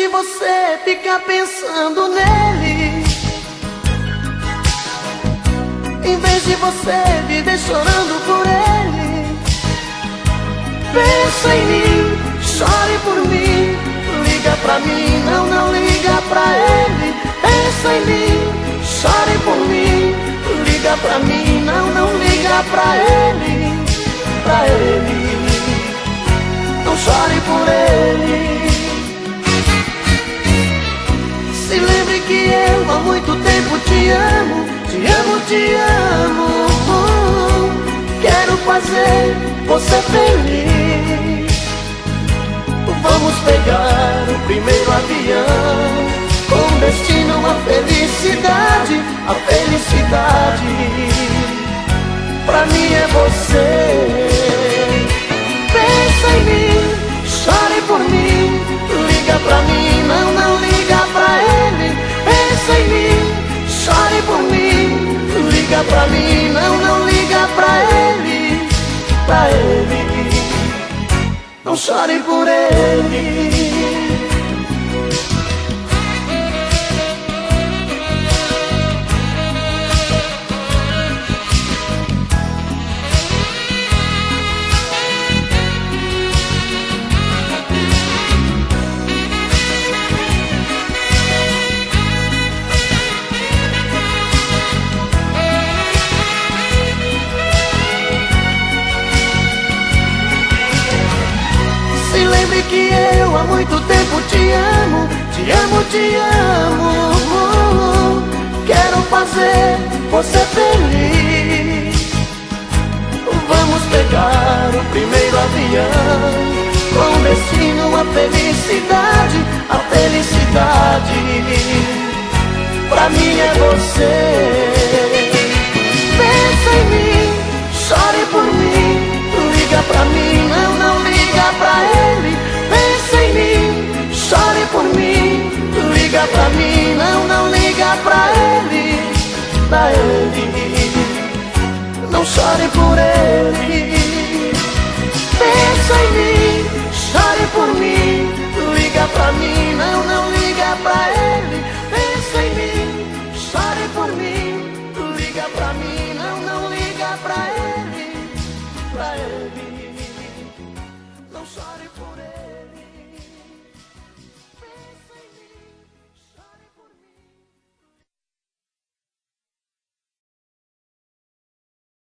de você ficar pensando nele, em vez de você viver chorando por ele, pensa em mim, chore por mim, liga pra mim, não liga pra ele. Pensa em mim, chore por mim, liga pra mim, não liga pra ele, pra ele. Não chore por ele. Se lembre que eu há muito tempo te amo, te amo, te amo. Quero fazer você feliz. Vamos pegar o primeiro avião, com destino à felicidade, a felicidade. Pra mim é você. Pensa em mim, chore por mim, liga pra mim, não liga pra ele. Pensa em mim, chore por mim, liga pra mim, não liga pra ele, pra ele. Não chore por ele. Se lembre que eu há muito tempo te amo, te amo, te amo. Quero fazer você feliz. Vamos pegar o primeiro avião, com destino à felicidade, a felicidade. Pra mim é você. Pensa em mim, chore por mim, liga pra mim, não liga pra ele. Pensa em mim, chore por mim, liga pra mim, não liga pra ele, pra ele. Não chore por ele. Pensa em mim, chore por mim, liga pra mim, não liga pra ele. Pensa em mim, chore por mim, liga pra mim, não liga pra ele, pra ele. Não chore.